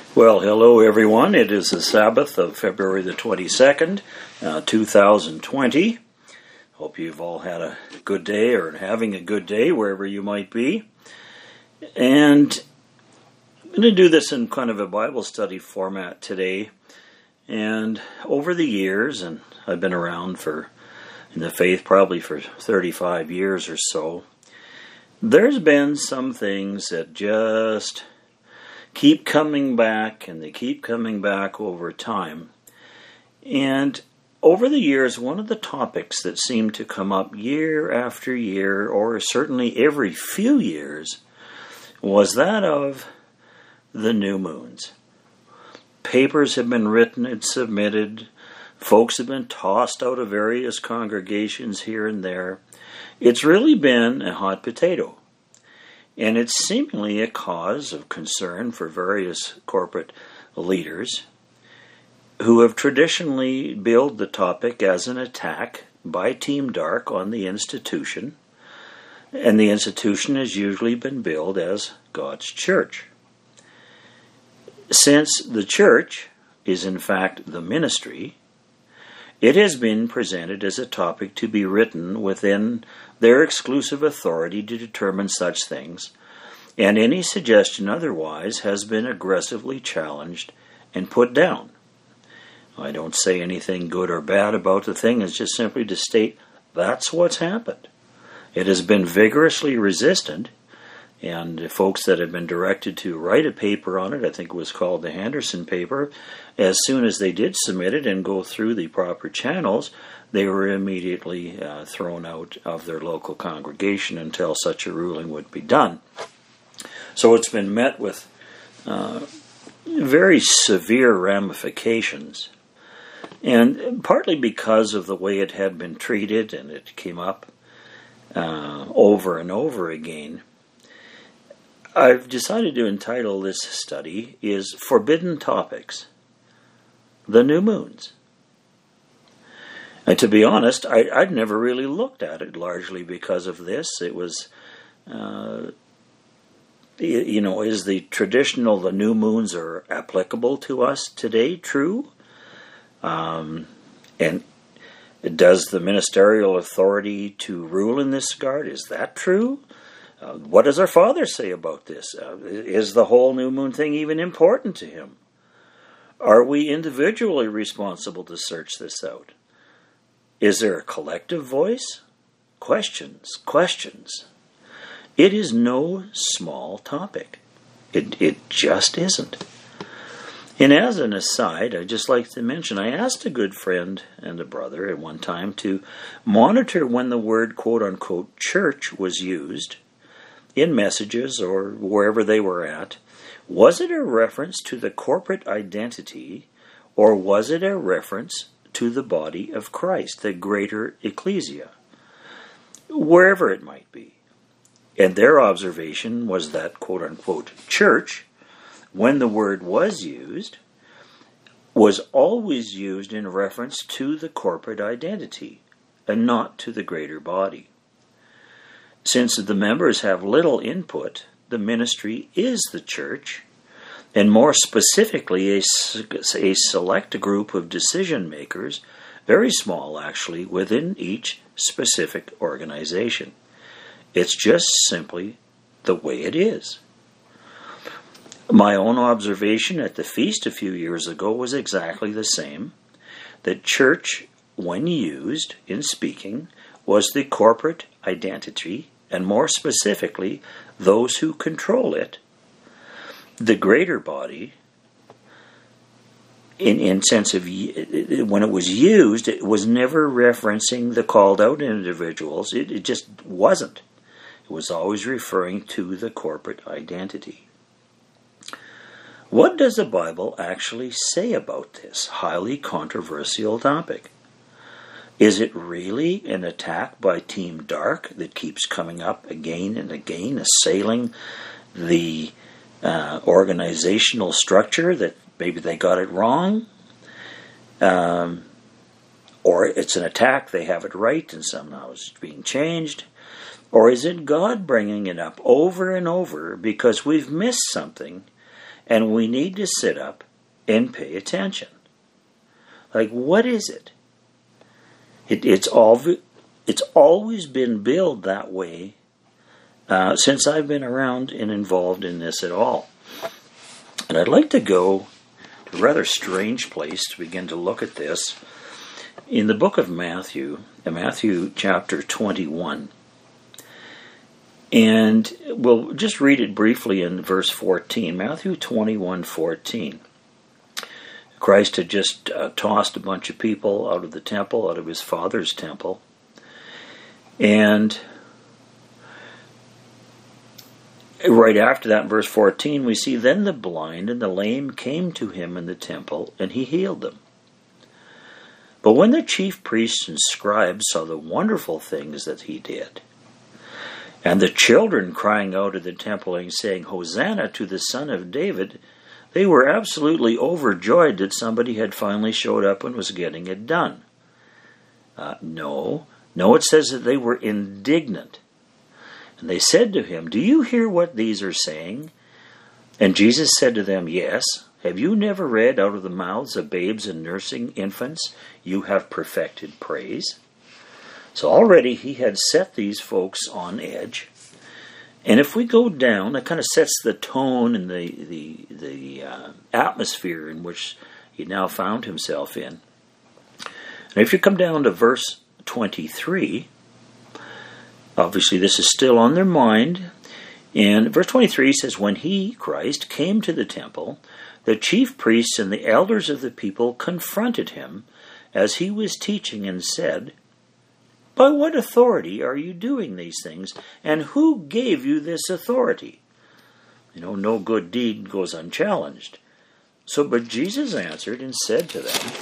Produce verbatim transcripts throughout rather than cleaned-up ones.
Well, hello everyone. It is the Sabbath of February the twenty-second, uh, two thousand twenty. Hope you've all had a good day or having a good day wherever you might be. And I'm going to do this in kind of a Bible study format today. And over the years, and I've been around for in the faith probably for thirty-five years or so, there's been some things that just keep coming back, and they keep coming back over time. And over the years, one of the topics that seemed to come up year after year, or certainly every few years, was that of the new moons. Papers have been written and submitted. Folks have been tossed out of various congregations here and there. It's really been a hot potato. And it's seemingly a cause of concern for various corporate leaders who have traditionally billed the topic as an attack by Team Dark on the institution, and the institution has usually been billed as God's church. Since the church is in fact the ministry, it has been presented as a topic to be written within their exclusive authority to determine such things, and any suggestion otherwise has been aggressively challenged and put down. I don't say anything good or bad about the thing, it's just simply to state that's what's happened. It has been vigorously resisted, and folks that have been directed to write a paper on it, I think it was called the Henderson paper, as soon as they did submit it and go through the proper channels, they were immediately uh, thrown out of their local congregation until such a ruling would be done. So it's been met with uh, very severe ramifications, and partly because of the way it had been treated, and it came up uh, over and over again. I've decided to entitle this study is Forbidden Topics, the New Moons. And to be honest, I, I'd never really looked at it, largely because of this. It was, uh, you know, is the traditional, the new moons are applicable to us today true? Um, and does the ministerial authority to rule in this regard, is that true? Uh, what does our Father say about this? Uh, is the whole new moon thing even important to him? Are we individually responsible to search this out? Is there a collective voice? Questions, questions. It is no small topic. It, it just isn't. And as an aside, I'd just like to mention, I asked a good friend and a brother at one time to monitor when the word quote-unquote church was used in messages or wherever they were at. Was it a reference to the corporate identity, or was it a reference to the body of Christ, the greater ecclesia, wherever it might be? And their observation was that quote-unquote church, when the word was used, was always used in reference to the corporate identity and not to the greater body. Since the members have little input, the ministry is the church, and more specifically a, a select group of decision makers, very small actually, within each specific organization. It's just simply the way it is. My own observation at the feast a few years ago was exactly the same, that church, when used in speaking, was the corporate identity, and more specifically, those who control it. The greater body, in in sense of when it was used, it was never referencing the called out individuals. It, it just wasn't. It was always referring to the corporate identity. What does the Bible actually say about this highly controversial topic? Is it really an attack by Team Dark that keeps coming up again and again, assailing the uh, organizational structure that maybe they got it wrong? Um, or it's an attack, they have it right and somehow it's being changed? Or is it God bringing it up over and over because we've missed something And we need to sit up and pay attention. Like, what is it? it it's all it's always been billed that way uh, since I've been around and involved in this at all. And I'd like to go to a rather strange place to begin to look at this. In the book of Matthew, in Matthew chapter twenty-one, and we'll just read it briefly in verse fourteen. Matthew twenty-one fourteen. Christ had just uh, tossed a bunch of people out of the temple, out of his Father's temple. And right after that, in verse fourteen, we see, then the blind and the lame came to him in the temple, and he healed them. But when the chief priests and scribes saw the wonderful things that he did, and the children crying out in the temple and saying, Hosanna to the Son of David, they were absolutely overjoyed that somebody had finally showed up and was getting it done. Uh, no, no, it says that they were indignant. And they said to him, do you hear what these are saying? And Jesus said to them, yes. Have you never read, out of the mouths of babes and nursing infants, you have perfected praise? So already he had set these folks on edge. And if we go down, that kind of sets the tone and the the, the uh, atmosphere in which he now found himself in. And if you come down to verse twenty-three, obviously this is still on their mind. And verse twenty-three says, when he, Christ, came to the temple, the chief priests and the elders of the people confronted him as he was teaching and said, by what authority are you doing these things, and who gave you this authority? You know, no good deed goes unchallenged. So, but Jesus answered and said to them,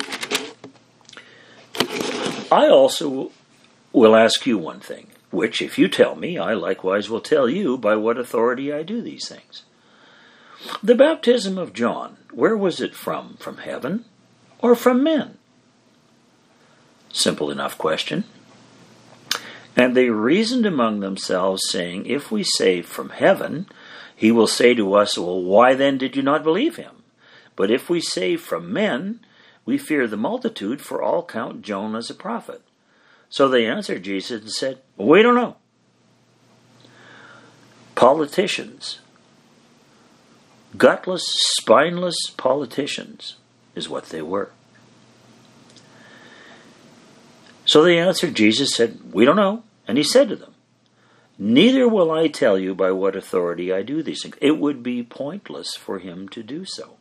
I also will ask you one thing, which if you tell me, I likewise will tell you by what authority I do these things. The baptism of John, where was it from? From heaven or from men? Simple enough question. And they reasoned among themselves, saying, if we say from heaven, he will say to us, well, why then did you not believe him? But if we say from men, we fear the multitude, for all count John as a prophet. So they answered Jesus and said, we don't know. Politicians, gutless, spineless politicians is what they were. So they answered, Jesus said, we don't know. And he said to them, neither will I tell you by what authority I do these things. It would be pointless for him to do so.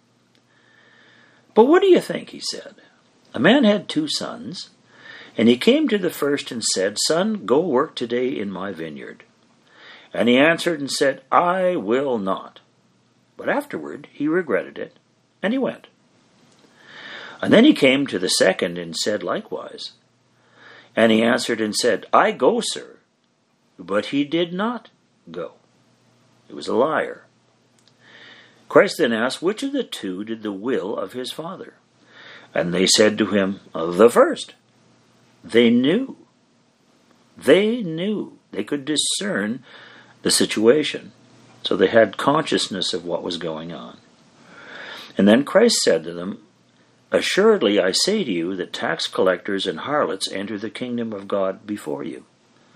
But what do you think, he said? A man had two sons, and he came to the first and said, son, go work today in my vineyard. And he answered and said, I will not. But afterward he regretted it, and he went. And then he came to the second and said likewise. And he answered and said, I go, sir. But he did not go. He was a liar. Christ then asked, which of the two did the will of his Father? And they said to him, the first. They knew. They knew. They could discern the situation. So they had consciousness of what was going on. And then Christ said to them, assuredly I say to you that tax collectors and harlots enter the kingdom of God before you.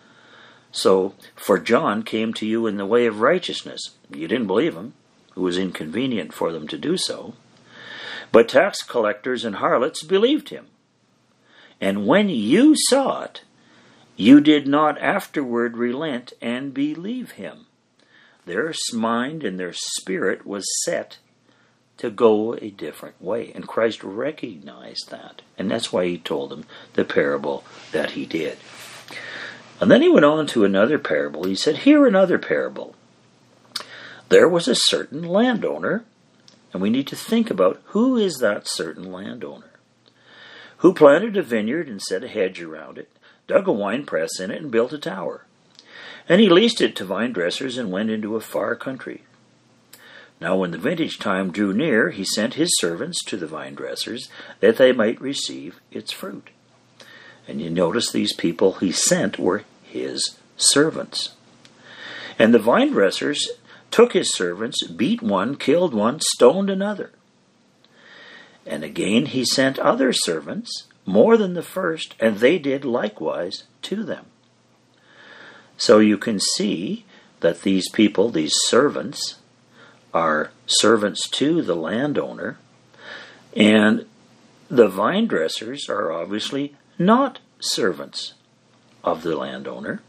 So, for John came to you in the way of righteousness. You didn't believe him. It was inconvenient for them to do so. But tax collectors and harlots believed him. And when you saw it, you did not afterward relent and believe him. Their mind and their spirit was set to go a different way. And Christ recognized that. And that's why he told them the parable that he did. And then he went on to another parable. He said, hear another parable. There was a certain landowner, and we need to think about who is that certain landowner, who planted a vineyard and set a hedge around it, dug a wine press in it, and built a tower. And he leased it to vine dressers and went into a far country. Now when the vintage time drew near, he sent his servants to the vine dressers that they might receive its fruit. And you notice these people he sent were his servants. And the vine dressers took his servants, beat one, killed one, stoned another. And again he sent other servants, more than the first, and they did likewise to them. So you can see that these people, these servants, are servants to the landowner, and the vine dressers are obviously not servants of the landowner.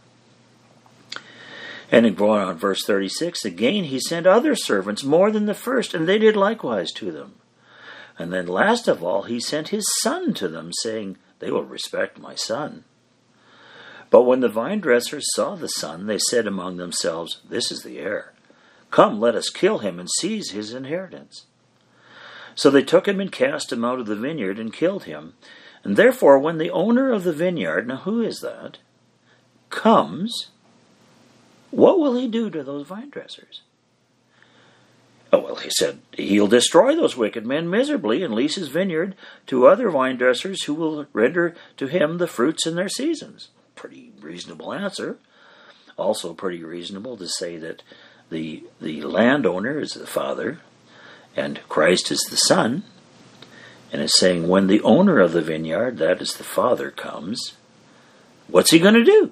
And in going on verse thirty-six, again he sent other servants more than the first, and they did likewise to them. And then last of all he sent his son to them, saying, they will respect my son. But when the vine dressers saw the son, they said among themselves, this is the heir. Come, let us kill him and seize his inheritance. So they took him and cast him out of the vineyard and killed him. And therefore when the owner of the vineyard, now who is that, comes, what will he do to those vine dressers? Oh, well, he said, he'll destroy those wicked men miserably and lease his vineyard to other vine dressers who will render to him the fruits in their seasons. Pretty reasonable answer. Also pretty reasonable to say that the the landowner is the father and Christ is the son. And it's saying when the owner of the vineyard, that is the father, comes, what's he going to do?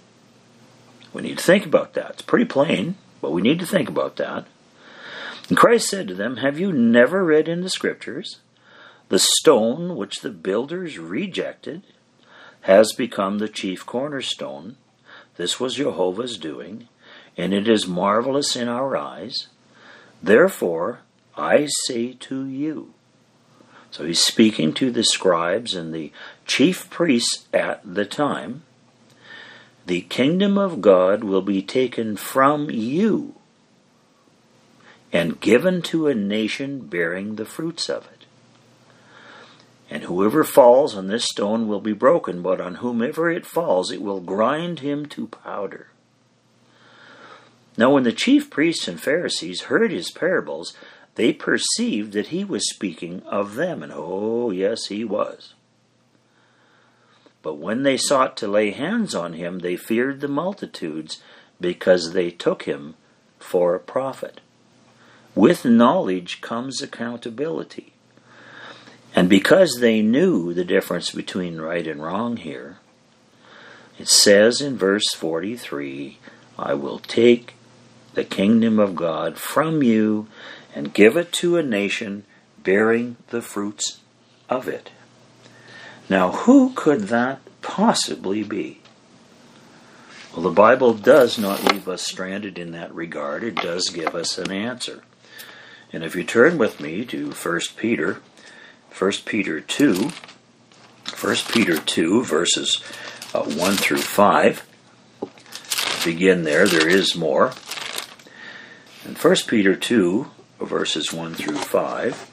We need to think about that. It's pretty plain, but we need to think about that. And Christ said to them, have you never read in the Scriptures, the stone which the builders rejected has become the chief cornerstone? This was Jehovah's doing, and it is marvelous in our eyes. Therefore, I say to you. So he's speaking to the scribes and the chief priests at the time. The kingdom of God will be taken from you and given to a nation bearing the fruits of it. And whoever falls on this stone will be broken, but on whomever it falls, it will grind him to powder. Now when the chief priests and Pharisees heard his parables, they perceived that he was speaking of them. And oh, yes, he was. But when they sought to lay hands on him, they feared the multitudes, because they took him for a prophet. With knowledge comes accountability. And because they knew the difference between right and wrong here, it says in verse forty-three, I will take the kingdom of God from you and give it to a nation bearing the fruits of it. Now, who could that possibly be? Well, the Bible does not leave us stranded in that regard. It does give us an answer. And if you turn with me to First Peter, First Peter two, First Peter two, verses uh, one through five. Begin there. There is more. In First Peter two, verses one through five,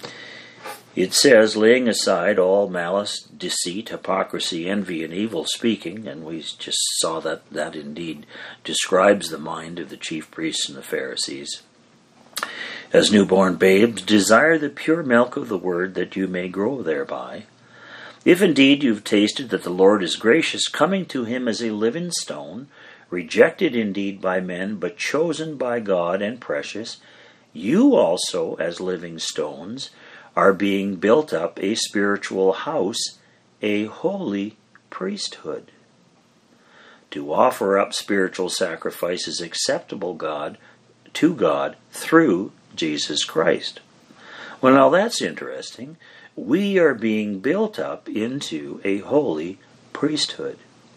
it says, laying aside all malice, deceit, hypocrisy, envy, and evil speaking, and we just saw that that indeed describes the mind of the chief priests and the Pharisees. As newborn babes, desire the pure milk of the word, that you may grow thereby. If indeed you've tasted that the Lord is gracious, coming to him as a living stone, rejected indeed by men, but chosen by God and precious, you also, as living stones, are being built up a spiritual house, a holy priesthood, to offer up spiritual sacrifices acceptable God to God through Jesus Christ. Well, now that's interesting. We are being built up into a holy priesthood.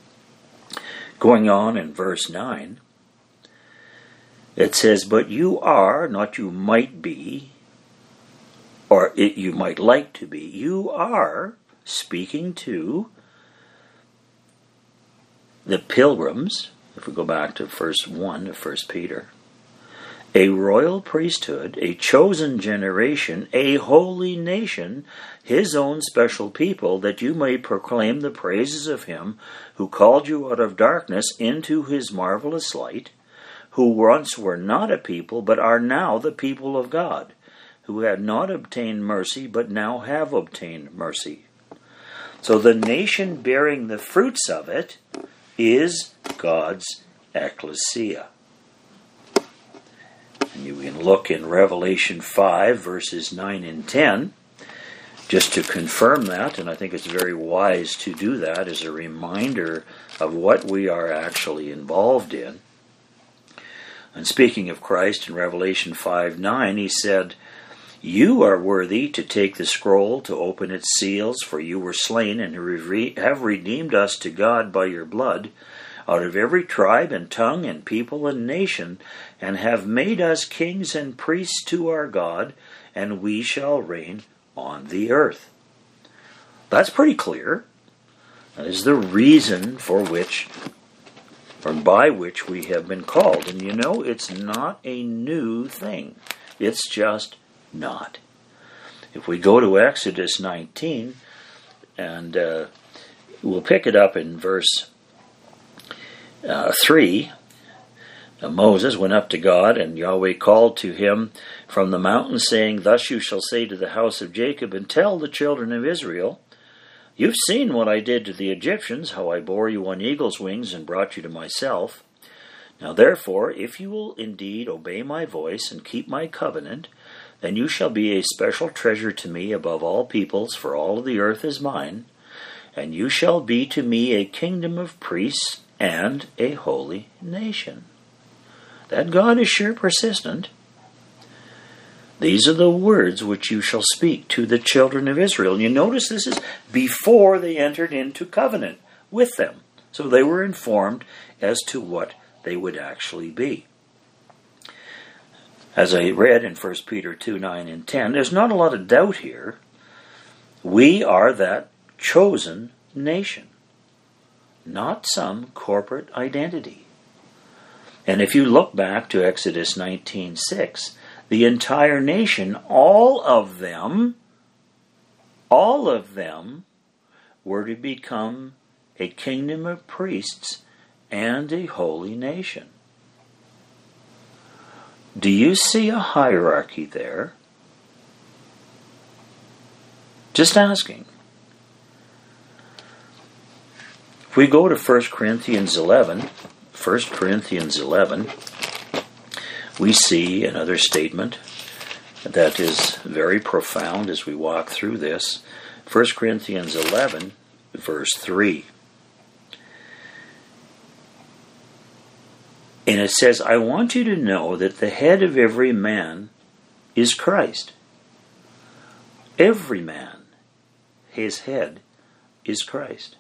Going on in verse nine, it says, but you are, not you might be, or it, you might like to be, you are, speaking to the pilgrims, if we go back to verse one of First Peter, a royal priesthood, a chosen generation, a holy nation, his own special people, that you may proclaim the praises of him who called you out of darkness into his marvelous light, who once were not a people, but are now the people of God, who had not obtained mercy, but now have obtained mercy. So the nation bearing the fruits of it is God's ecclesia. You can look in Revelation five, verses nine and ten, just to confirm that, and I think it's very wise to do that as a reminder of what we are actually involved in. And speaking of Christ in Revelation five nine, he said, "You are worthy to take the scroll, to open its seals, for you were slain and have redeemed us to God by your blood, out of every tribe and tongue and people and nation, and have made us kings and priests to our God, and we shall reign on the earth." That's pretty clear. That is the reason for which, or by which we have been called. And you know, it's not a new thing. It's just not. If we go to Exodus nineteen, and uh, we'll pick it up in verse uh, three. Now Moses went up to God, and Yahweh called to him from the mountain, saying, "Thus you shall say to the house of Jacob, and tell the children of Israel, you've seen what I did to the Egyptians, how I bore you on eagle's wings and brought you to myself. Now therefore, if you will indeed obey my voice and keep my covenant, then you shall be a special treasure to me above all peoples, for all of the earth is mine, and you shall be to me a kingdom of priests and a holy nation." That God is sure persistent. "These are the words which you shall speak to the children of Israel." And you notice this is before they entered into covenant with them. So they were informed as to what they would actually be. As I read in First Peter two, nine and ten, there's not a lot of doubt here. We are that chosen nation, not some corporate identity. And if you look back to Exodus nineteen six, the entire nation, all of them, all of them were to become a kingdom of priests and a holy nation. Do you see a hierarchy there? Just asking. If we go to First Corinthians eleven, First Corinthians eleven, we see another statement that is very profound as we walk through this. First Corinthians eleven, verse three. And it says, "I want you to know that the head of every man is Christ." Every man, his head is Christ.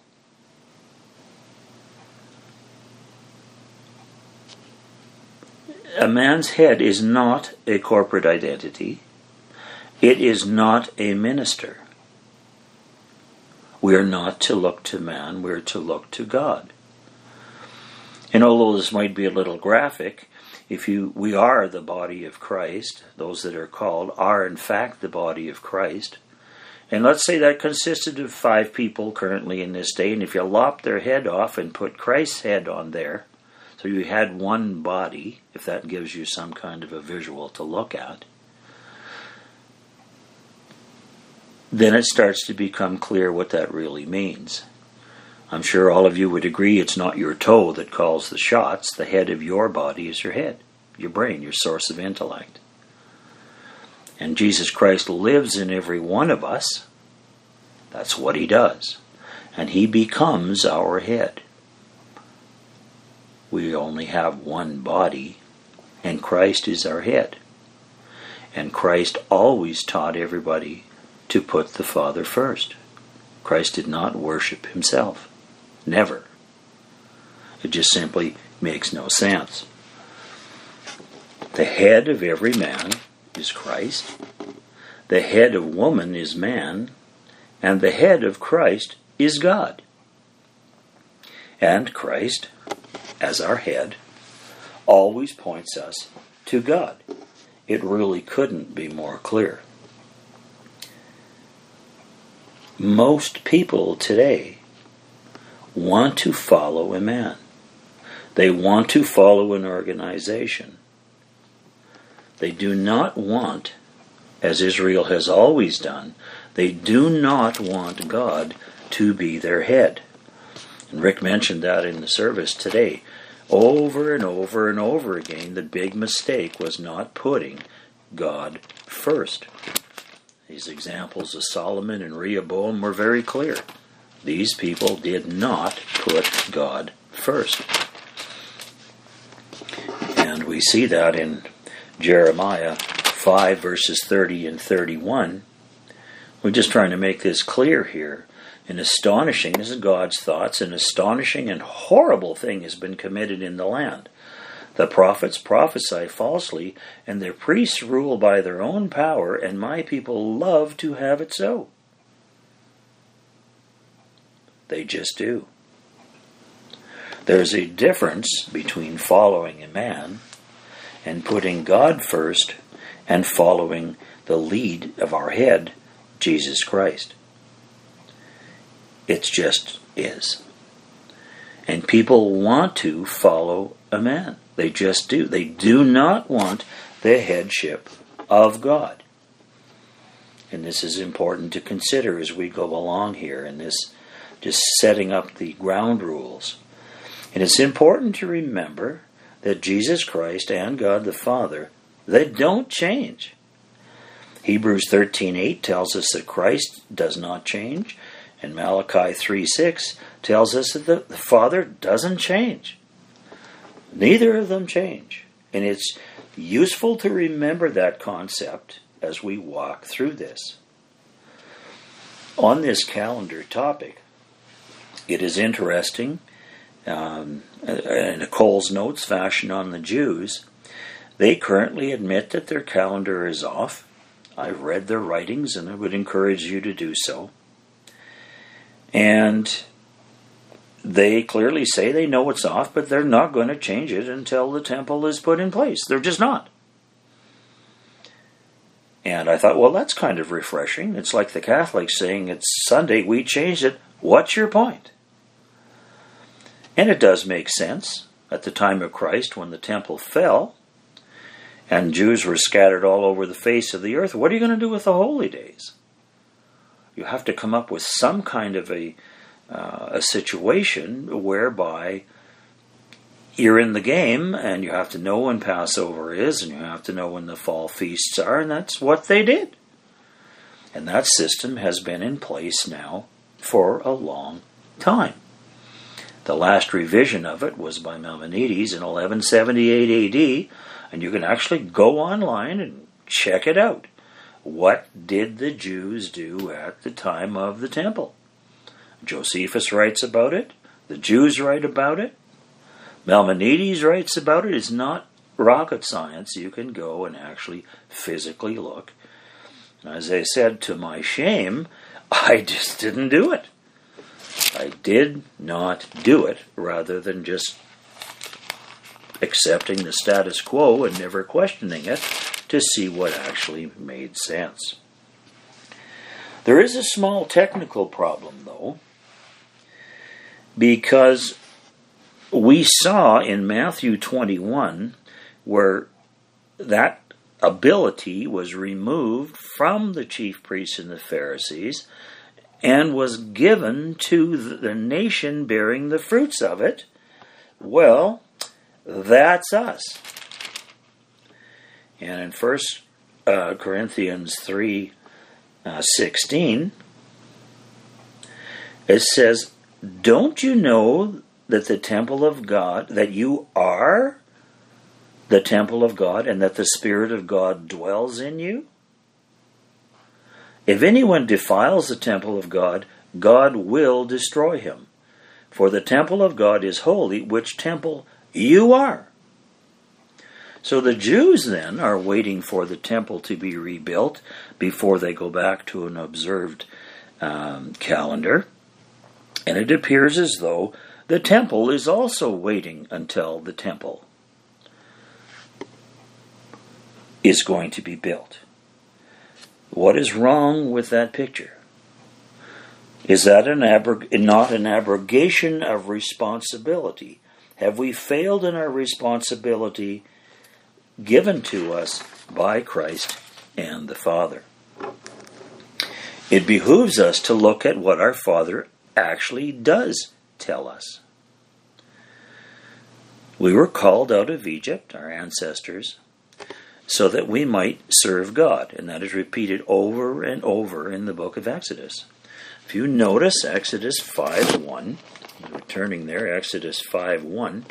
A man's head is not a corporate identity. It is not a minister. We are not to look to man, we are to look to God. And although this might be a little graphic, if you we are the body of Christ, those that are called are in fact the body of Christ. And let's say that consisted of five people currently in this day, and if you lopped their head off and put Christ's head on there, so you had one body, if that gives you some kind of a visual to look at, then it starts to become clear what that really means. I'm sure all of you would agree it's not your toe that calls the shots. The head of your body is your head, your brain, your source of intellect. And Jesus Christ lives in every one of us. That's what he does. And he becomes our head. We only have one body, and Christ is our head. And Christ always taught everybody to put the Father first. Christ did not worship himself. Never. It just simply makes no sense. The head of every man is Christ. The head of woman is man. And the head of Christ is God. And Christ, as our head, always points us to God. It really couldn't be more clear. Most people today want to follow a man. They want to follow an organization. They do not want, as Israel has always done, they do not want God to be their head. And Rick mentioned that in the service today. over and over and over again, the big mistake was not putting God first. These examples of Solomon and Rehoboam were very clear. These people did not put God first. And we see that in Jeremiah five, verses thirty and thirty-one. We're just trying to make this clear here. An astonishing, this is God's thoughts, an astonishing and horrible thing has been committed in the land. The prophets prophesy falsely, and their priests rule by their own power, and my people love to have it so. They just do. There's a difference between following a man and putting God first and following the lead of our head, Jesus Christ. It just is. And people want to follow a man. They just do. They do not want the headship of God. And this is important to consider as we go along here in this, just setting up the ground rules. And it's important to remember that Jesus Christ and God the Father, they don't change. Hebrews thirteen eight tells us that Christ does not change. And Malachi three six tells us that the, the Father doesn't change. Neither of them change. And it's useful to remember that concept as we walk through this. On this calendar topic, it is interesting, um, in Nicole's notes, Fashion on the Jews, they currently admit that their calendar is off. I've read their writings and I would encourage you to do so. And they clearly say they know it's off, but they're not going to change it until the temple is put in place. They're just not. And I thought, well, that's kind of refreshing. It's like the Catholics saying it's Sunday, we changed it. What's your point? And it does make sense. At the time of Christ, when the temple fell, and Jews were scattered all over the face of the earth, what are you going to do with the holy days? You have to come up with some kind of a uh, a situation whereby you're in the game and you have to know when Passover is and you have to know when the fall feasts are, and that's what they did. And that system has been in place now for a long time. The last revision of it was by Maimonides in eleven seventy-eight A D, and you can actually go online and check it out. What did the Jews do at the time of the temple? Josephus writes about it. The Jews write about it. Maimonides writes about it. It's not rocket science. You can go and actually physically look. And as I said, to my shame, I just didn't do it. I did not do it, rather than just accepting the status quo and never questioning it to see what actually made sense. There is a small technical problem, though, because we saw in Matthew twenty-one where that ability was removed from the chief priests and the Pharisees and was given to the nation bearing the fruits of it. Well, that's us. And in First uh, Corinthians three sixteen, it says, "Don't you know that the temple of God, that you are the temple of God, and that the Spirit of God dwells in you? If anyone defiles the temple of God, God will destroy him. For the temple of God is holy, which temple you are." So the Jews then are waiting for the temple to be rebuilt before they go back to an observed um, calendar. And it appears as though the temple is also waiting until the temple is going to be built. What is wrong with that picture? Is that an abrog- not an abrogation of responsibility? Have we failed in our responsibility given to us by Christ and the Father? It behooves us to look at what our Father actually does tell us. We were called out of Egypt, our ancestors, so that we might serve God. And that is repeated over and over in the book of Exodus. If you notice Exodus five one, returning there, Exodus five one.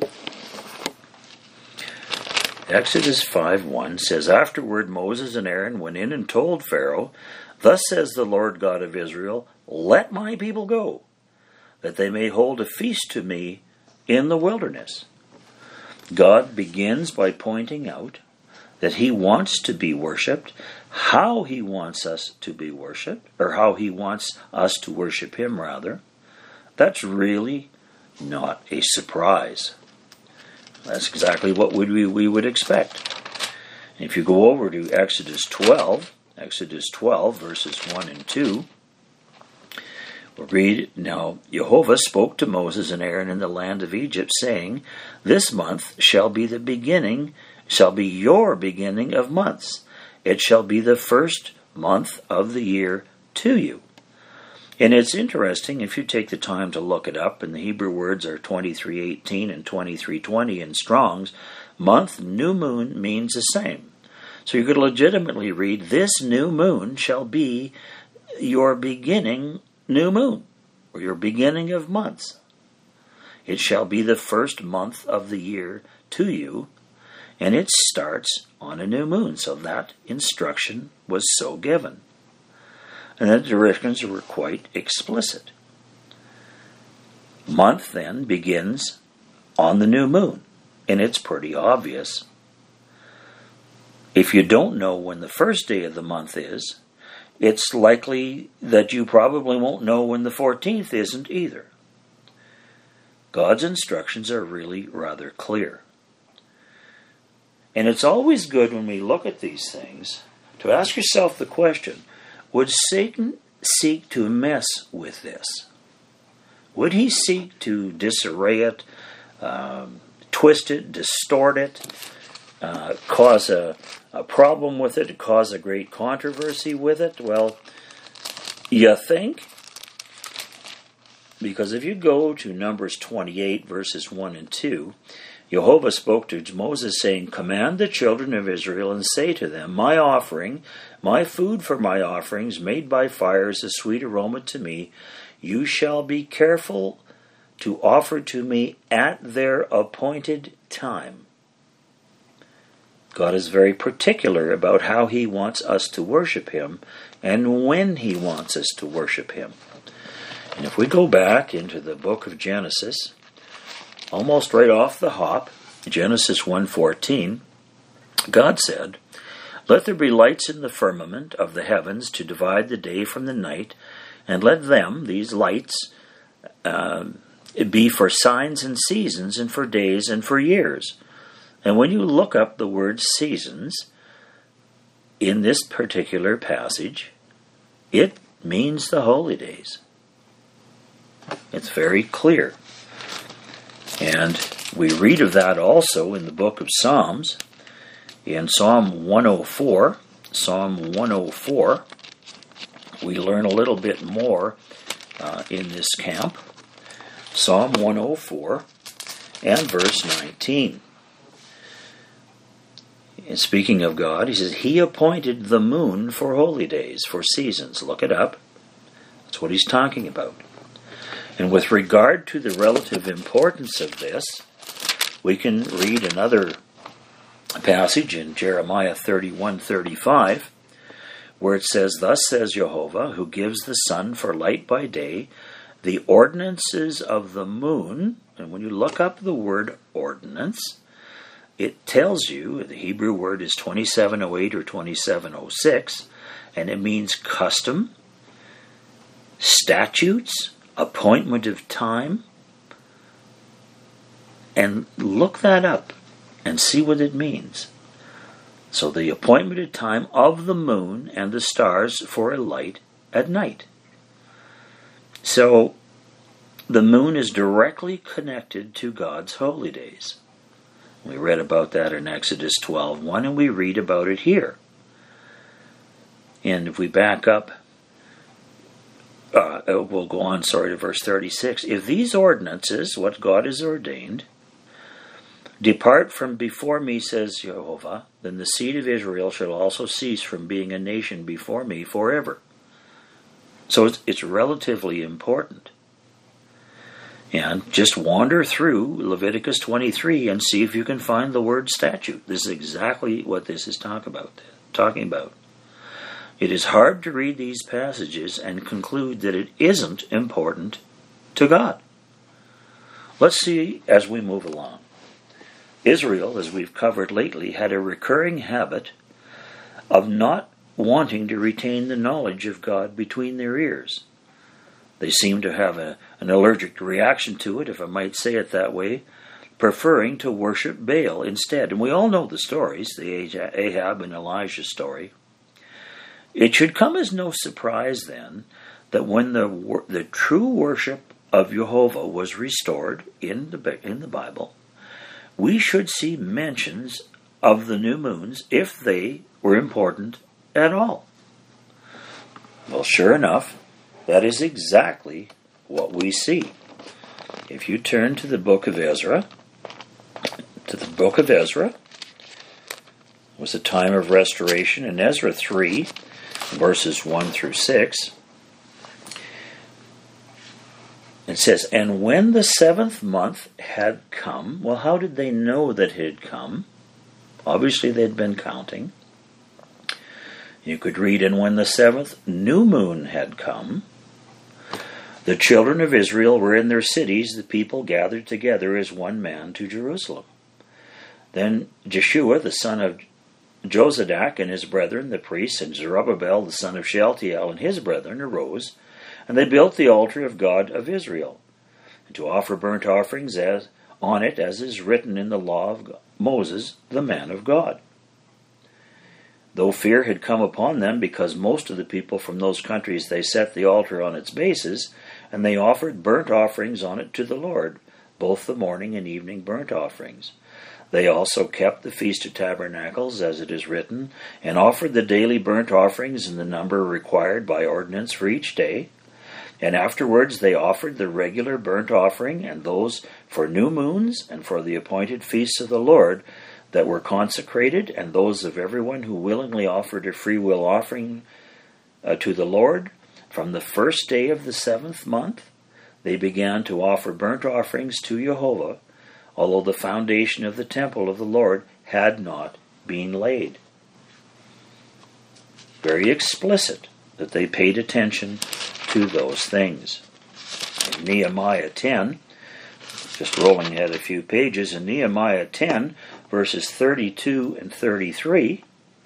Exodus five one says, Afterward Moses and Aaron went in and told Pharaoh, Thus says the Lord God of Israel, Let my people go, that they may hold a feast to me in the wilderness. God begins by pointing out that he wants to be worshipped, how he wants us to be worshipped, or how he wants us to worship him, rather. That's really not a surprise. That's exactly what we, we would expect. If you go over to Exodus twelve, Exodus twelve, verses one and two, we'll read, Now Jehovah spoke to Moses and Aaron in the land of Egypt, saying, This month shall be the beginning, shall be your beginning of months. It shall be the first month of the year to you. And it's interesting, if you take the time to look it up, and the Hebrew words are twenty-three eighteen and twenty-three twenty in Strong's, month, new moon means the same. So you could legitimately read, This new moon shall be your beginning new moon, or your beginning of months. It shall be the first month of the year to you, and it starts on a new moon. So that instruction was so given. And the directions were quite explicit. Month then begins on the new moon, and it's pretty obvious. If you don't know when the first day of the month is, it's likely that you probably won't know when the fourteenth isn't either. God's instructions are really rather clear. And it's always good when we look at these things to ask yourself the question, would Satan seek to mess with this? Would he seek to disarray it, um, twist it, distort it, uh, cause a, a problem with it, cause a great controversy with it? Well, you think? Because if you go to Numbers twenty-eight, verses one and two, Jehovah spoke to Moses, saying, Command the children of Israel, and say to them, My offering, my food for my offerings, made by fire, is a sweet aroma to me. You shall be careful to offer to me at their appointed time. God is very particular about how he wants us to worship him, and when he wants us to worship him. And if we go back into the book of Genesis, almost right off the hop, Genesis one fourteen, God said, Let there be lights in the firmament of the heavens to divide the day from the night, and let them, these lights, uh, be for signs and seasons, and for days and for years. And when you look up the word seasons in this particular passage, it means the holy days. It's very clear. And we read of that also in the book of Psalms. In Psalm one oh four, Psalm one oh four, we learn a little bit more uh, in this camp. Psalm one oh four and verse nineteen. And speaking of God, he says, He appointed the moon for holy days, for seasons. Look it up. That's what he's talking about. And with regard to the relative importance of this, we can read another passage in Jeremiah thirty-one thirty-five, where it says, Thus says Jehovah, who gives the sun for light by day, the ordinances of the moon. And when you look up the word ordinance, it tells you, the Hebrew word is twenty-seven oh eight or twenty-seven oh six, and it means custom, statutes, appointment of time. And look that up and see what it means. So the appointment of time of the moon and the stars for a light at night. So the moon is directly connected to God's holy days. We read about that in Exodus twelve one, and we read about it here. And if we back up, uh, we'll go on, sorry, to verse thirty-six. If these ordinances, what God has ordained, Depart from before me, says Jehovah, then the seed of Israel shall also cease from being a nation before me forever. So it's, it's relatively important. And just wander through Leviticus twenty-three and see if you can find the word statute. This is exactly what this is talk about, talking about. It is hard to read these passages and conclude that it isn't important to God. Let's see as we move along. Israel, as we've covered lately, had a recurring habit of not wanting to retain the knowledge of God between their ears. They seem to have a, an allergic reaction to it, if I might say it that way, preferring to worship Baal instead. And we all know the stories, the Ahab and Elijah story. It should come as no surprise, then, that when the the true worship of Jehovah was restored in the in the Bible, we should see mentions of the new moons if they were important at all. Well, sure enough, that is exactly what we see. If you turn to the book of Ezra, to the book of Ezra, it was a time of restoration in Ezra three, verses one through six. It says, and when the seventh month had come, well, how did they know that it had come? Obviously, they'd been counting. You could read, and when the seventh new moon had come, the children of Israel were in their cities, the people gathered together as one man to Jerusalem. Then Jeshua, the son of Jozadak, and his brethren, the priests, and Zerubbabel, the son of Shealtiel, and his brethren, arose, and they built the altar of God of Israel, and to offer burnt offerings as on it, as is written in the law of God, Moses, the man of God. Though fear had come upon them, because most of the people from those countries, they set the altar on its bases, and they offered burnt offerings on it to the Lord, both the morning and evening burnt offerings. They also kept the Feast of Tabernacles, as it is written, and offered the daily burnt offerings in the number required by ordinance for each day. And afterwards they offered the regular burnt offering, and those for new moons, and for the appointed feasts of the Lord that were consecrated, and those of everyone who willingly offered a free will offering uh, to the Lord. From the first day of the seventh month, they began to offer burnt offerings to Jehovah, although the foundation of the temple of the Lord had not been laid. Very explicit that they paid attention to those things. In Nehemiah ten, just rolling ahead a few pages, in Nehemiah ten, verses thirty-two and thirty-three,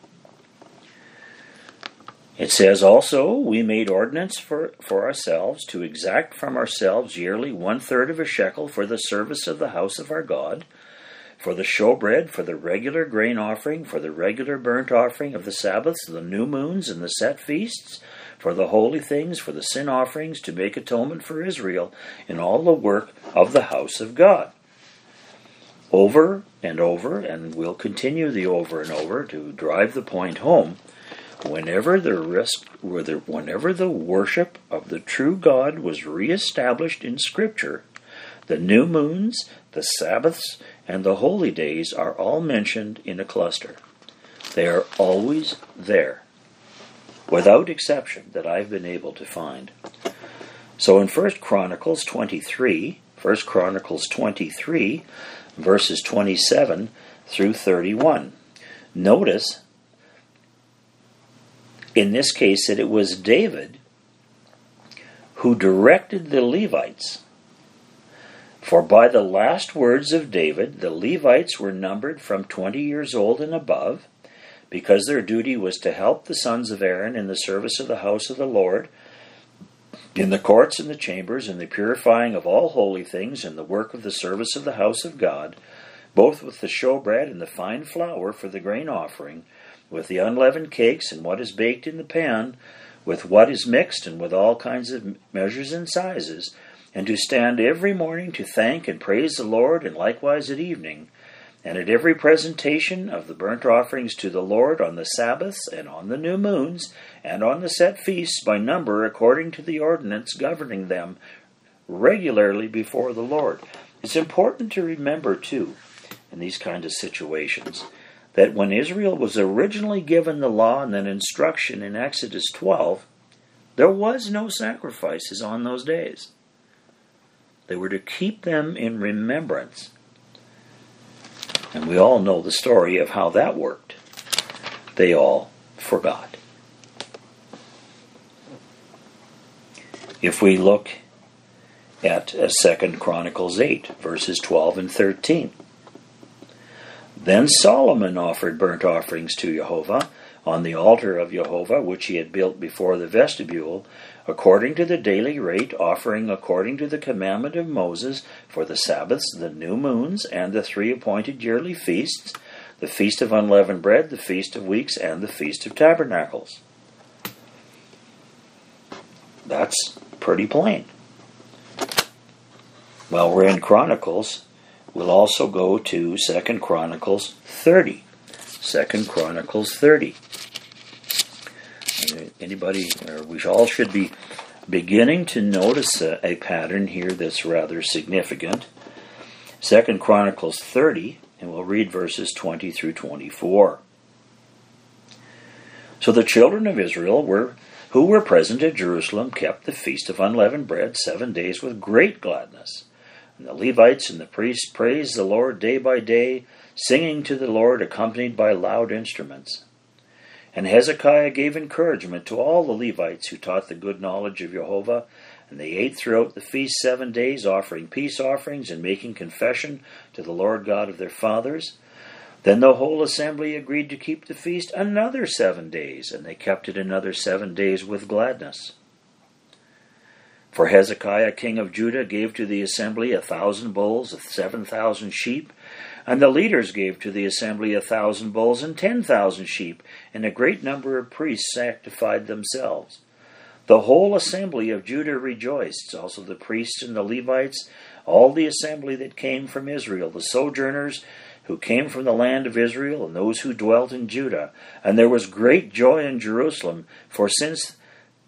it says, also, we made ordinance for, for ourselves to exact from ourselves yearly one-third of a shekel for the service of the house of our God, for the showbread, for the regular grain offering, for the regular burnt offering of the Sabbaths, the new moons, and the set feasts, for the holy things, for the sin offerings, to make atonement for Israel in all the work of the house of God. Over and over, and we'll continue the over and over to drive the point home, Whenever the risk, whenever the worship of the true God was reestablished in Scripture, the new moons, the Sabbaths, and the holy days are all mentioned in a cluster. They are always there, without exception, that I've been able to find. So in First Chronicles twenty-three, First Chronicles twenty-three, verses twenty-seven through thirty-one, notice in this case that it was David who directed the Levites. For by the last words of David, the Levites were numbered from twenty years old and above, because their duty was to help the sons of Aaron in the service of the house of the Lord, in the courts and the chambers, in the purifying of all holy things, in the work of the service of the house of God, both with the showbread and the fine flour for the grain offering, with the unleavened cakes and what is baked in the pan, with what is mixed and with all kinds of measures and sizes, and to stand every morning to thank and praise the Lord, and likewise at evening, and at every presentation of the burnt offerings to the Lord on the Sabbaths and on the new moons, and on the set feasts by number according to the ordinance governing them regularly before the Lord. It's important to remember, too, in these kind of situations, that when Israel was originally given the law and then instruction in Exodus twelve, there was no sacrifices on those days. They were to keep them in remembrance. And we all know the story of how that worked. They all forgot. If we look at uh, Second Chronicles eight, verses twelve and thirteen. Then Solomon offered burnt offerings to Jehovah on the altar of Jehovah, which he had built before the vestibule, according to the daily rate, offering according to the commandment of Moses for the Sabbaths, the new moons, and the three appointed yearly feasts, the Feast of Unleavened Bread, the Feast of Weeks, and the Feast of Tabernacles. That's pretty plain. While we're in Chronicles, we'll also go to Second Chronicles thirty. Second Chronicles thirty. Anybody, or we all should be beginning to notice a, a pattern here that's rather significant. Second Chronicles thirty, and we'll read verses twenty through twenty-four. So the children of Israel were who were present at Jerusalem kept the Feast of Unleavened Bread seven days with great gladness. And the Levites and the priests praised the Lord day by day, singing to the Lord, accompanied by loud instruments. And Hezekiah gave encouragement to all the Levites who taught the good knowledge of Jehovah, and they ate throughout the feast seven days, offering peace offerings and making confession to the Lord God of their fathers. Then the whole assembly agreed to keep the feast another seven days, and they kept it another seven days with gladness. For Hezekiah, king of Judah, gave to the assembly a thousand bulls, and seven thousand sheep, and the leaders gave to the assembly a thousand bulls and ten thousand sheep, and a great number of priests sanctified themselves. The whole assembly of Judah rejoiced, also the priests and the Levites, all the assembly that came from Israel, the sojourners who came from the land of Israel, and those who dwelt in Judah. And there was great joy in Jerusalem, for since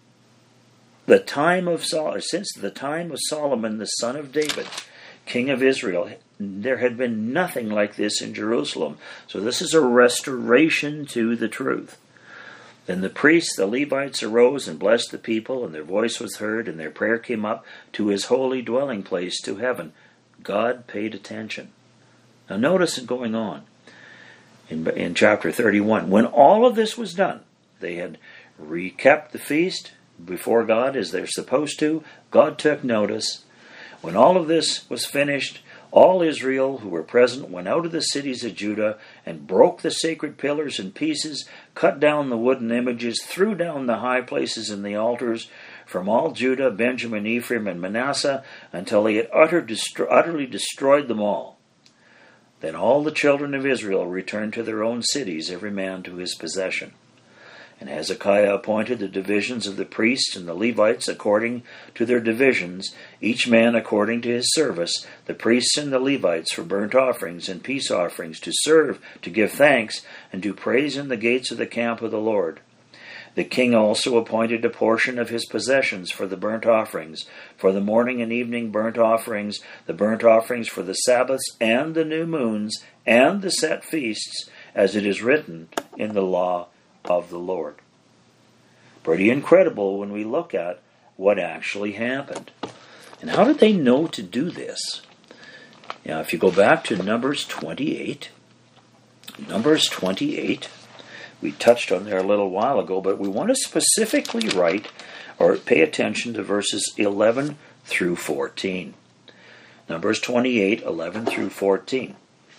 the time of Sol- since the time of Solomon the son of David, king of Israel, there had been nothing like this in Jerusalem. So this is a restoration to the truth. Then the priests, the Levites, arose and blessed the people, and their voice was heard, and their prayer came up to his holy dwelling place, to heaven. God paid attention. Now notice it going on in, in chapter thirty-one. When all of this was done, they had re-kept the feast before God as they're supposed to. God took notice. When all of this was finished, all Israel who were present went out of the cities of Judah and broke the sacred pillars in pieces, cut down the wooden images, threw down the high places and the altars from all Judah, Benjamin, Ephraim, and Manasseh, until they had utter destro- utterly destroyed them all. Then all the children of Israel returned to their own cities, every man to his possession. And Hezekiah appointed the divisions of the priests and the Levites according to their divisions, each man according to his service, the priests and the Levites for burnt offerings and peace offerings, to serve, to give thanks, and to praise in the gates of the camp of the Lord. The king also appointed a portion of his possessions for the burnt offerings, for the morning and evening burnt offerings, the burnt offerings for the Sabbaths and the new moons, and the set feasts, as it is written in the law of the Lord. Pretty incredible when we look at what actually happened. And how did they know to do this? Now, if you go back to Numbers twenty-eight, Numbers twenty-eight, we touched on there a little while ago, but we want to specifically write or pay attention to verses eleven through fourteen. Numbers twenty-eight, eleven through fourteen,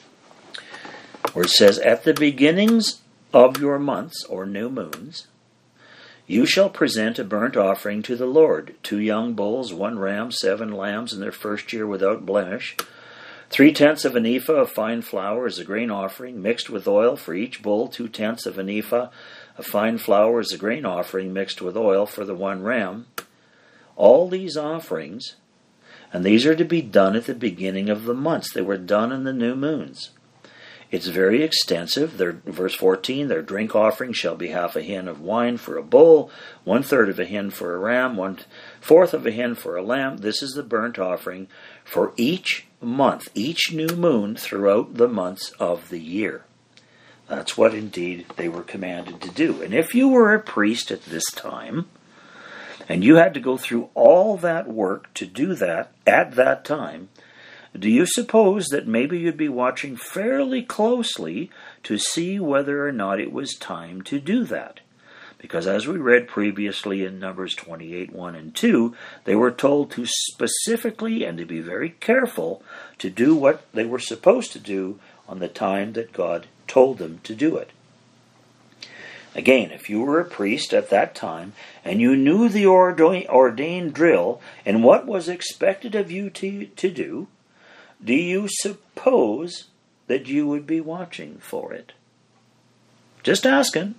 where it says, "At the beginnings of your months or new moons, you shall present a burnt offering to the Lord, two young bulls, one ram, seven lambs in their first year without blemish, three-tenths of an ephah of fine flour as a grain offering, mixed with oil for each bull, two-tenths of an ephah of fine flour as a grain offering, mixed with oil for the one ram. All these offerings, and these are to be done at the beginning of the months. They were done in the new moons. It's very extensive. Their, verse fourteen, their drink offering shall be half a hin of wine for a bull, one-third of a hin for a ram, one-fourth of a hin for a lamb. This is the burnt offering for each month, each new moon throughout the months of the year. That's what indeed they were commanded to do. And if you were a priest at this time, and you had to go through all that work to do that at that time, do you suppose that maybe you'd be watching fairly closely to see whether or not it was time to do that? Because as we read previously in Numbers twenty-eight, one and two, they were told to specifically and to be very careful to do what they were supposed to do on the time that God told them to do it. Again, if you were a priest at that time and you knew the ordained drill and what was expected of you to, to do, do you suppose that you would be watching for it? Just asking.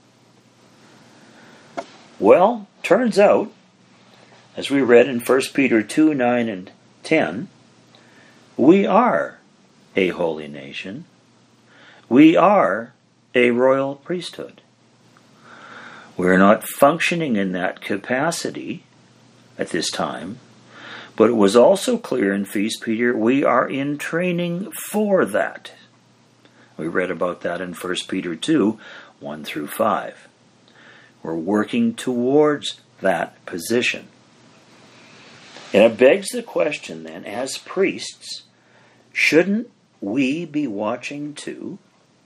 Well, turns out, as we read in First Peter two, nine and ten, we are a holy nation. We are a royal priesthood. We're not functioning in that capacity at this time, but it was also clear in First Peter we are in training for that. We read about that in First Peter two, one through five. We're working towards that position. And it begs the question then, as priests, shouldn't we be watching too?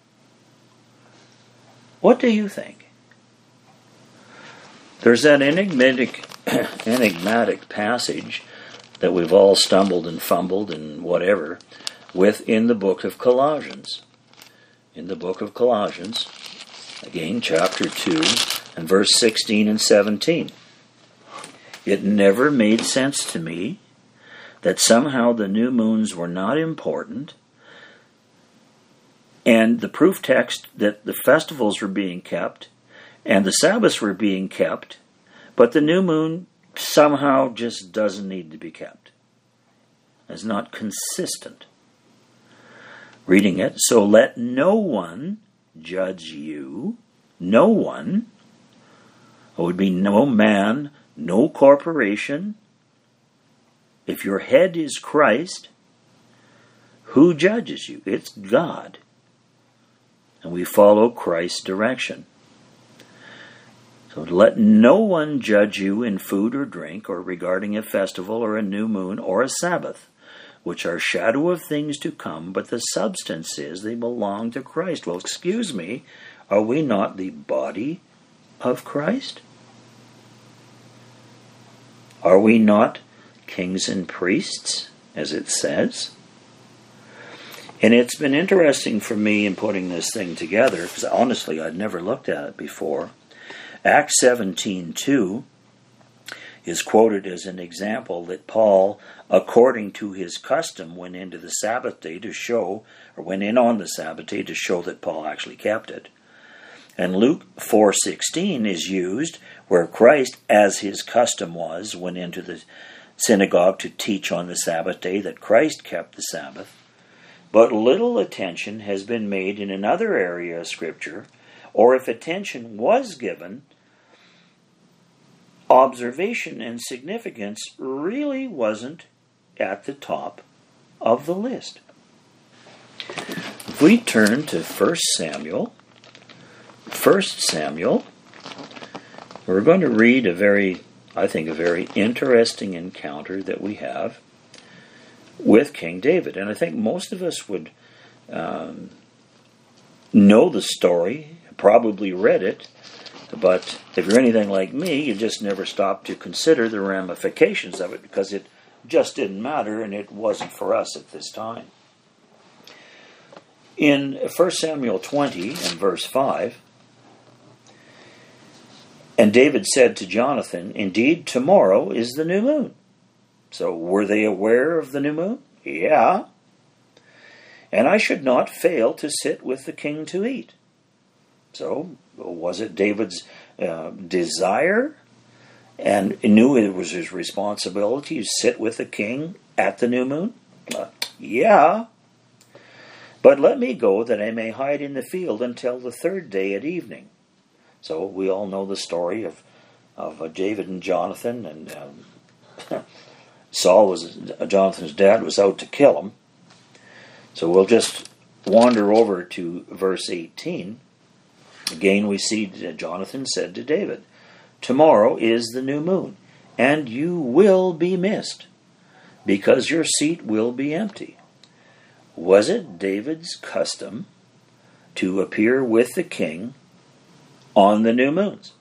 What do you think? There's that enigmatic, enigmatic passage that we've all stumbled and fumbled and whatever with in the book of Colossians. In the book of Colossians, again, chapter two, and verse sixteen and seventeen. It never made sense to me that somehow the new moons were not important, and the proof text that the festivals were being kept and the Sabbaths were being kept, but the new moon somehow just doesn't need to be kept. It's not consistent. Reading it, so let no one judge you, no one, it would be no man, no corporation. If your head is Christ, who judges you? It's God. And we follow Christ's direction. So let no one judge you in food or drink, or regarding a festival, or a new moon, or a Sabbath, which are shadow of things to come, but the substance is they belong to Christ. Well, excuse me, are we not the body of Christ? Are we not kings and priests, as it says? And it's been interesting for me in putting this thing together, because honestly I'd never looked at it before. Acts seventeen two is quoted as an example that Paul, according to his custom, went into the Sabbath day to show, or went in on the Sabbath day to show that Paul actually kept it. And Luke four sixteen is used where Christ, as his custom was, went into the synagogue to teach on the Sabbath day, that Christ kept the Sabbath. But little attention has been made in another area of Scripture, or if attention was given, observation and significance really wasn't at the top of the list. If we turn to First Samuel, First Samuel, we're going to read a very, I think, a very interesting encounter that we have with King David. And I think most of us would um, know the story, probably read it, but if you're anything like me, you just never stop to consider the ramifications of it, because it just didn't matter and it wasn't for us at this time. In First Samuel twenty and verse five, and David said to Jonathan, indeed, tomorrow is the new moon. So were they aware of the new moon? Yeah. And I should not fail to sit with the king to eat. So was it David's uh, desire, and he knew it was his responsibility to sit with the king at the new moon? Uh, yeah. But let me go that I may hide in the field until the third day at evening. So we all know the story of, of uh, David and Jonathan, and um, Saul was, Jonathan's dad was out to kill him. So we'll just wander over to verse eighteen. Again we see that Jonathan said to David, "Tomorrow is the new moon, and you will be missed, because your seat will be empty." Was it David's custom to appear with the king on the new moons?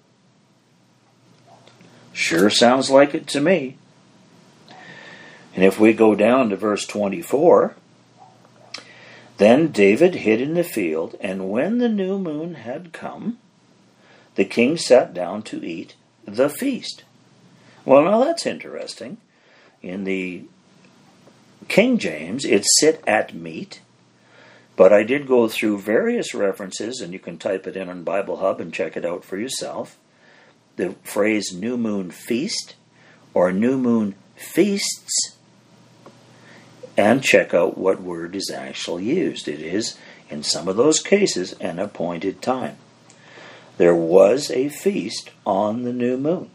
Sure sounds like it to me. And if we go down to verse twenty-four, then David hid in the field, and when the new moon had come, the king sat down to eat the feast. Well, now that's interesting. In the King James, it's sit at meat, but I did go through various references, and you can type it in on Bible Hub and check it out for yourself. The phrase new moon feast or new moon feasts, and check out what word is actually used. It is, in some of those cases, an appointed time. There was a feast on the new moon.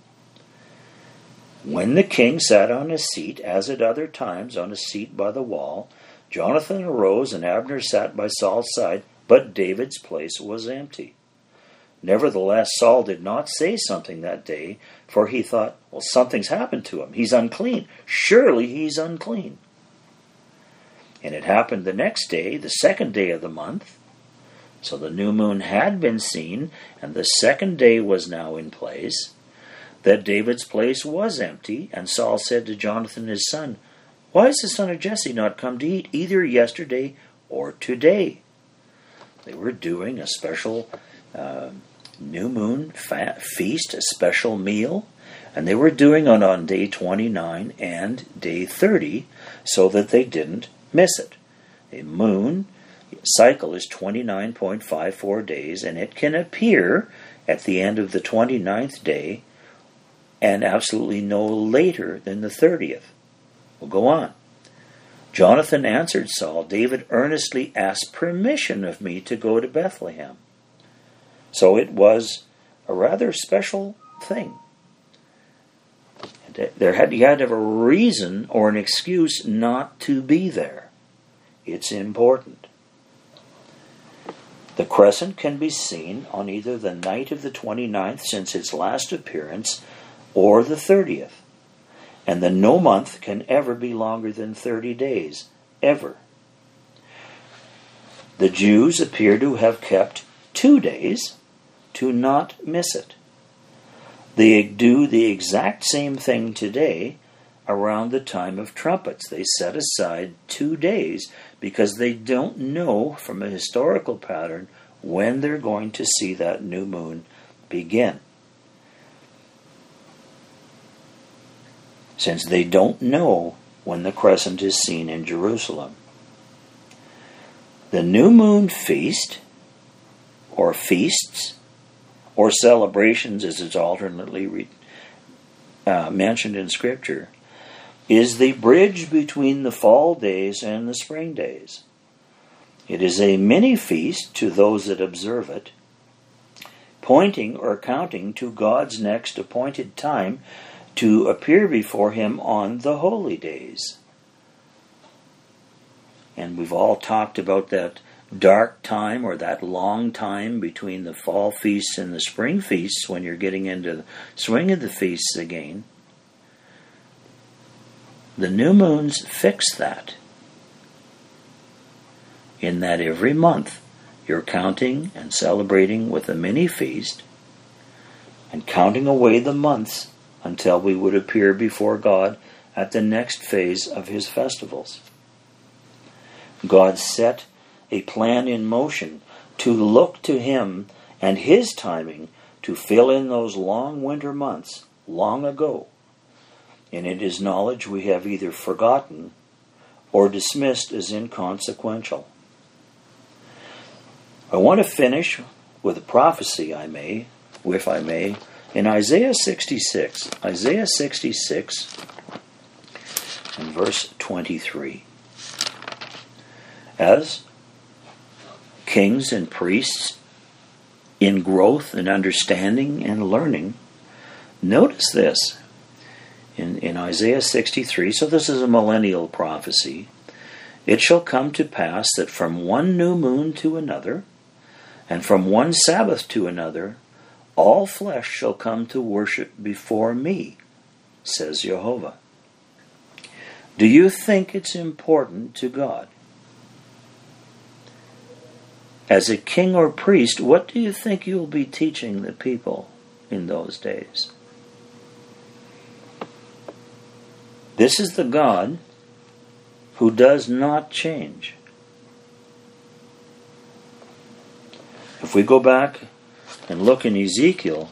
When the king sat on his seat, as at other times on a seat by the wall, Jonathan arose and Abner sat by Saul's side, but David's place was empty. Nevertheless, Saul did not say something that day, for he thought, well, something's happened to him. He's unclean. Surely he's unclean. And it happened the next day, the second day of the month. So the new moon had been seen, and the second day was now in place, that David's place was empty. And Saul said to Jonathan his son, "Why has the son of Jesse not come to eat, either yesterday or today?" They were doing a special uh, new moon fa- feast, a special meal, and they were doing it on day twenty-nine and day thirty, so that they didn't miss it. A moon cycle is twenty-nine point five four days, and it can appear at the end of the twenty-ninth day and absolutely no later than the thirtieth. We'll go on. Jonathan answered Saul, "David earnestly asked permission of me to go to Bethlehem." So it was a rather special thing. There had, you had to have a reason or an excuse not to be there. It's important. The crescent can be seen on either the night of the twenty-ninth since its last appearance or the thirtieth. And the no month can ever be longer than thirty days, ever. The Jews appear to have kept two days to not miss it. They do the exact same thing today around the time of trumpets. They set aside two days because they don't know from a historical pattern when they're going to see that new moon begin. Since they don't know when the crescent is seen in Jerusalem. The new moon feast, or feasts, or celebrations as it's alternately re, uh, mentioned in Scripture, is the bridge between the fall days and the spring days. It is a mini-feast to those that observe it, pointing or counting to God's next appointed time to appear before Him on the holy days. And we've all talked about that dark time or that long time between the fall feasts and the spring feasts when you're getting into the swing of the feasts again. The new moons fix that. In that every month you're counting and celebrating with a mini feast and counting away the months until we would appear before God at the next phase of His festivals. God set a plan in motion to look to Him and His timing to fill in those long winter months long ago. And in His knowledge we have either forgotten or dismissed as inconsequential. I want to finish with a prophecy, I may, if I may, in Isaiah sixty-six. Isaiah sixty-six and verse twenty-three. As kings and priests in growth and understanding and learning, notice this. in, in Isaiah sixty-three, so this is a millennial prophecy. It shall come to pass that from one new moon to another, and from one Sabbath to another, all flesh shall come to worship before me, says Jehovah. Do you think it's important to God? As a king or priest, what do you think you'll be teaching the people in those days? This is the God who does not change. If we go back and look in Ezekiel,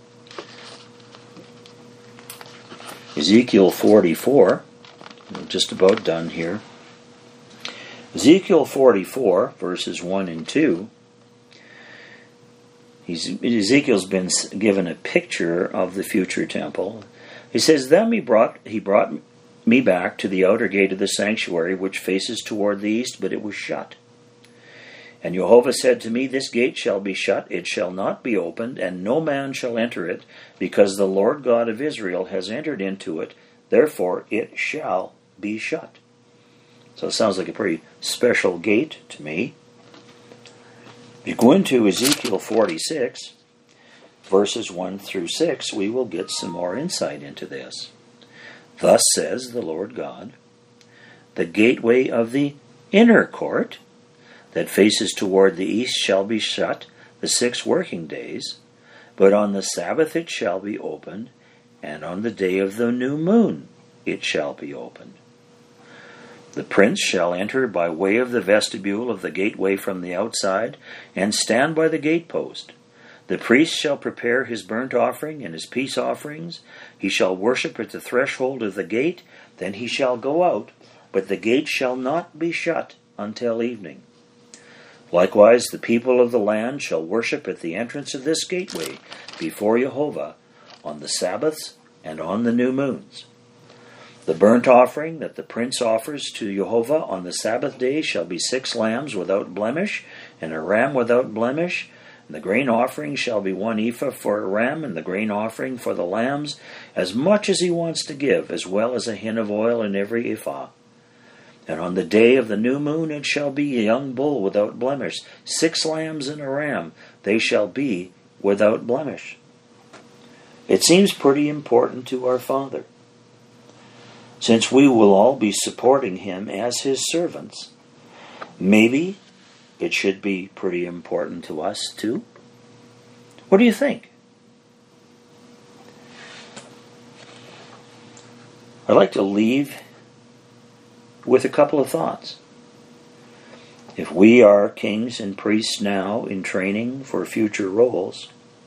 Ezekiel forty-four, I'm just about done here. Ezekiel forty-four, verses one and two, he's, Ezekiel's been given a picture of the future temple. He says, Then he brought, he brought me back to the outer gate of the sanctuary, which faces toward the east, but it was shut. And Jehovah said to me, This gate shall be shut, it shall not be opened, and no man shall enter it, because the Lord God of Israel has entered into it, therefore it shall be shut. So it sounds like a pretty special gate to me. If you go into Ezekiel forty-six, verses one through six, we will get some more insight into this. Thus says the Lord God, The gateway of the inner court that faces toward the east shall be shut the six working days, but on the Sabbath it shall be opened, and on the day of the new moon it shall be opened. The prince shall enter by way of the vestibule of the gateway from the outside, and stand by the gatepost. The priest shall prepare his burnt offering and his peace offerings. He shall worship at the threshold of the gate, then he shall go out, but the gate shall not be shut until evening. Likewise, the people of the land shall worship at the entrance of this gateway before Jehovah on the Sabbaths and on the new moons. The burnt offering that the prince offers to Jehovah on the Sabbath day shall be six lambs without blemish, and a ram without blemish. And the grain offering shall be one ephah for a ram, and the grain offering for the lambs, as much as he wants to give, as well as a hin of oil in every ephah. And on the day of the new moon it shall be a young bull without blemish, six lambs and a ram, they shall be without blemish. It seems pretty important to our Father. Since we will all be supporting him as his servants, maybe it should be pretty important to us too. What do you think? I'd like to leave with a couple of thoughts. If we are kings and priests now in training for future roles,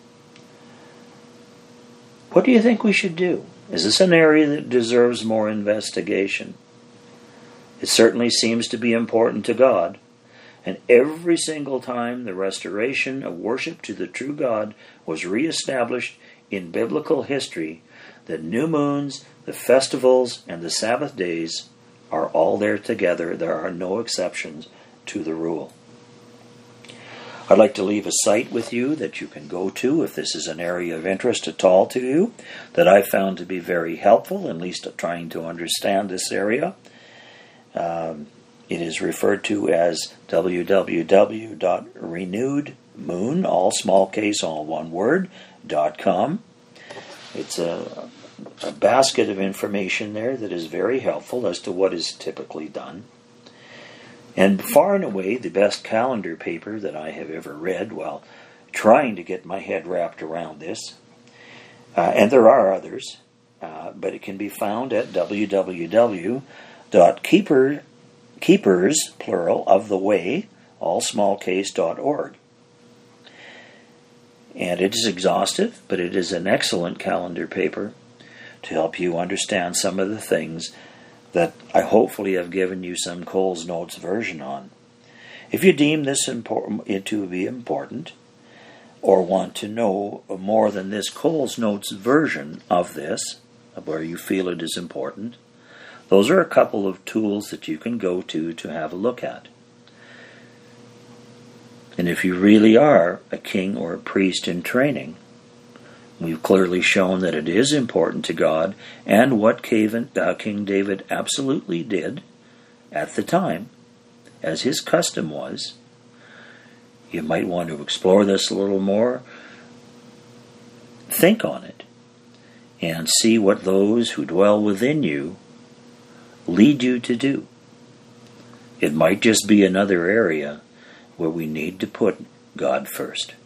what do you think we should do? Is this an area that deserves more investigation? It certainly seems to be important to God, and every single time the restoration of worship to the true God was reestablished in biblical history, the new moons, the festivals, and the Sabbath days are all there together. There are no exceptions to the rule. I'd like to leave a site with you that you can go to if this is an area of interest at all to you, that I found to be very helpful, at least trying to understand this area. Um, it is referred to as w w w dot renewed moon, all small case, all one word, dot com. It's a, a basket of information there that is very helpful as to what is typically done. And far and away the best calendar paper that I have ever read while trying to get my head wrapped around this. Uh, and there are others, uh, but it can be found at w w w dot keepers, plural, of the way, all small case, dot org. And it is exhaustive, but it is an excellent calendar paper to help you understand some of the things that I hopefully have given you some Coles Notes version on. If you deem this important, it to be important, or want to know more than this Coles Notes version of this, where you feel it is important, those are a couple of tools that you can go to to have a look at. And if you really are a king or a priest in training, We've clearly shown that it is important to God, and what King David absolutely did at the time, as his custom was. You might want to explore this a little more. Think on it, and see what those who dwell within you lead you to do. It might just be another area where we need to put God first.